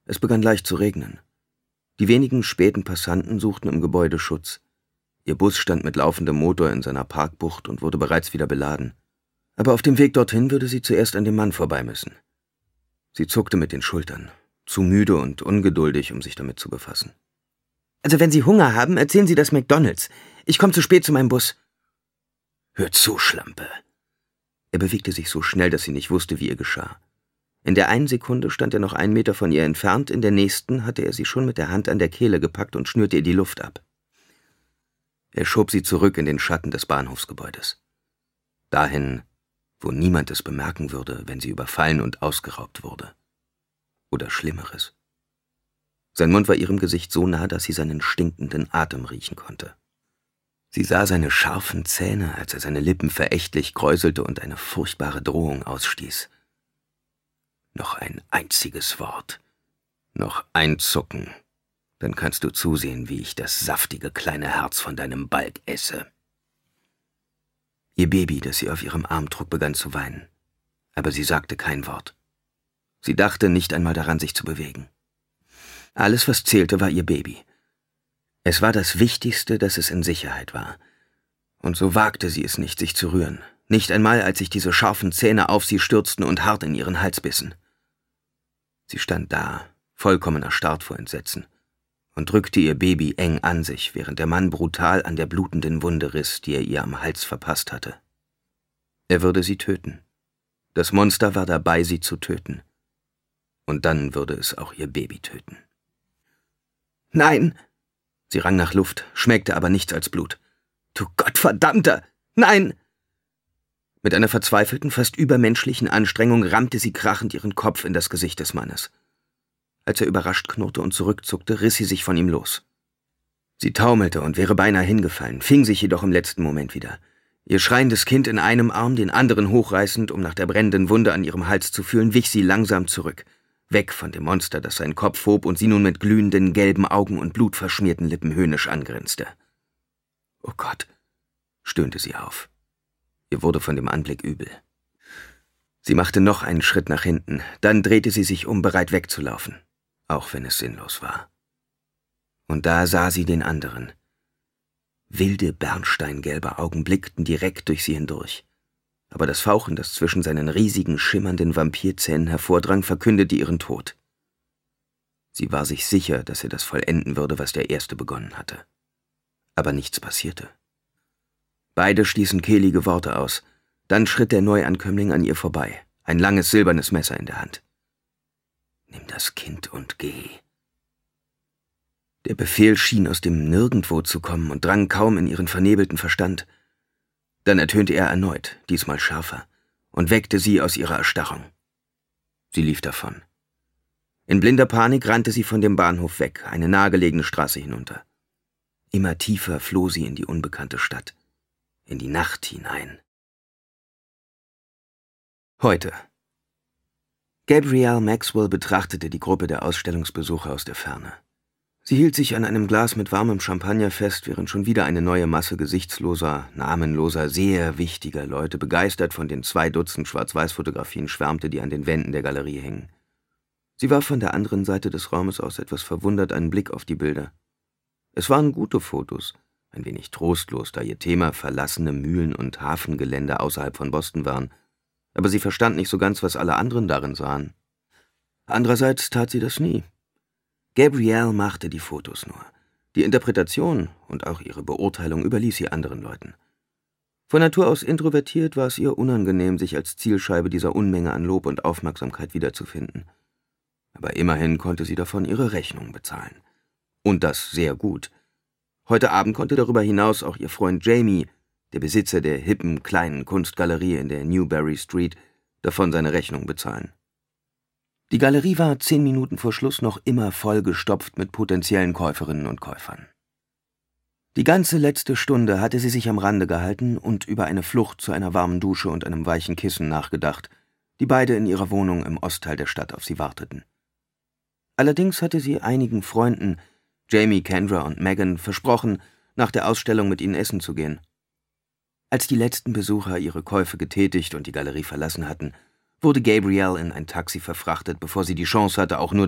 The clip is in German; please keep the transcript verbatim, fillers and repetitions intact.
Es begann leicht zu regnen. Die wenigen späten Passanten suchten im Gebäude Schutz. Ihr Bus stand mit laufendem Motor in seiner Parkbucht und wurde bereits wieder beladen. Aber auf dem Weg dorthin würde sie zuerst an dem Mann vorbei müssen. Sie zuckte mit den Schultern, zu müde und ungeduldig, um sich damit zu befassen. »Also wenn Sie Hunger haben, erzählen Sie das McDonald's. Ich komme zu spät zu meinem Bus.« »Hör zu, Schlampe!« Er bewegte sich so schnell, dass sie nicht wusste, wie ihr geschah. In der einen Sekunde stand er noch einen Meter von ihr entfernt, in der nächsten hatte er sie schon mit der Hand an der Kehle gepackt und schnürte ihr die Luft ab. Er schob sie zurück in den Schatten des Bahnhofsgebäudes. Dahin, wo niemand es bemerken würde, wenn sie überfallen und ausgeraubt wurde. Oder Schlimmeres. Sein Mund war ihrem Gesicht so nah, dass sie seinen stinkenden Atem riechen konnte. Sie sah seine scharfen Zähne, als er seine Lippen verächtlich kräuselte und eine furchtbare Drohung ausstieß. Noch ein einziges Wort, noch ein Zucken, dann kannst du zusehen, wie ich das saftige kleine Herz von deinem Balg esse. Ihr Baby, das sie auf ihrem Arm trug, begann zu weinen, aber sie sagte kein Wort. Sie dachte nicht einmal daran, sich zu bewegen. Alles, was zählte, war ihr Baby. Es war das Wichtigste, dass es in Sicherheit war. Und so wagte sie es nicht, sich zu rühren. Nicht einmal, als sich diese scharfen Zähne auf sie stürzten und hart in ihren Hals bissen. Sie stand da, vollkommen erstarrt vor Entsetzen, und drückte ihr Baby eng an sich, während der Mann brutal an der blutenden Wunde riss, die er ihr am Hals verpasst hatte. Er würde sie töten. Das Monster war dabei, sie zu töten. Und dann würde es auch ihr Baby töten. »Nein!« Sie rang nach Luft, schmeckte aber nichts als Blut. »Du Gottverdammter! Nein!« Mit einer verzweifelten, fast übermenschlichen Anstrengung rammte sie krachend ihren Kopf in das Gesicht des Mannes. Als er überrascht knurrte und zurückzuckte, riss sie sich von ihm los. Sie taumelte und wäre beinahe hingefallen, fing sich jedoch im letzten Moment wieder. Ihr schreiendes Kind in einem Arm, den anderen hochreißend, um nach der brennenden Wunde an ihrem Hals zu fühlen, wich sie langsam zurück. Weg von dem Monster, das seinen Kopf hob und sie nun mit glühenden, gelben Augen und blutverschmierten Lippen höhnisch angrinste. »Oh Gott«, stöhnte sie auf. Ihr wurde von dem Anblick übel. Sie machte noch einen Schritt nach hinten, dann drehte sie sich um, bereit wegzulaufen, auch wenn es sinnlos war. Und da sah sie den anderen. Wilde, bernsteingelbe Augen blickten direkt durch sie hindurch. Aber das Fauchen, das zwischen seinen riesigen, schimmernden Vampirzähnen hervordrang, verkündete ihren Tod. Sie war sich sicher, dass er das vollenden würde, was der Erste begonnen hatte. Aber nichts passierte. Beide stießen kehlige Worte aus. Dann schritt der Neuankömmling an ihr vorbei, ein langes silbernes Messer in der Hand. »Nimm das Kind und geh.« Der Befehl schien aus dem Nirgendwo zu kommen und drang kaum in ihren vernebelten Verstand. Dann ertönte er erneut, diesmal schärfer, und weckte sie aus ihrer Erstarrung. Sie lief davon. In blinder Panik rannte sie von dem Bahnhof weg, eine nahegelegene Straße hinunter. Immer tiefer floh sie in die unbekannte Stadt, in die Nacht hinein. Heute. Gabrielle Maxwell betrachtete die Gruppe der Ausstellungsbesucher aus der Ferne. Sie hielt sich an einem Glas mit warmem Champagner fest, während schon wieder eine neue Masse gesichtsloser, namenloser, sehr wichtiger Leute begeistert von den zwei Dutzend Schwarz-Weiß-Fotografien schwärmte, die an den Wänden der Galerie hingen. Sie warf von der anderen Seite des Raumes aus etwas verwundert einen Blick auf die Bilder. Es waren gute Fotos, ein wenig trostlos, da ihr Thema verlassene Mühlen- und Hafengelände außerhalb von Boston waren, aber sie verstand nicht so ganz, was alle anderen darin sahen. Andererseits tat sie das nie. Gabrielle machte die Fotos nur. Die Interpretation und auch ihre Beurteilung überließ sie anderen Leuten. Von Natur aus introvertiert war es ihr unangenehm, sich als Zielscheibe dieser Unmenge an Lob und Aufmerksamkeit wiederzufinden. Aber immerhin konnte sie davon ihre Rechnung bezahlen. Und das sehr gut. Heute Abend konnte darüber hinaus auch ihr Freund Jamie, der Besitzer der hippen, kleinen Kunstgalerie in der Newbury Street, davon seine Rechnung bezahlen. Die Galerie war zehn Minuten vor Schluss noch immer vollgestopft mit potenziellen Käuferinnen und Käufern. Die ganze letzte Stunde hatte sie sich am Rande gehalten und über eine Flucht zu einer warmen Dusche und einem weichen Kissen nachgedacht, die beide in ihrer Wohnung im Ostteil der Stadt auf sie warteten. Allerdings hatte sie einigen Freunden, Jamie, Kendra und Megan, versprochen, nach der Ausstellung mit ihnen essen zu gehen. Als die letzten Besucher ihre Käufe getätigt und die Galerie verlassen hatten, wurde Gabrielle in ein Taxi verfrachtet, bevor sie die Chance hatte, auch nur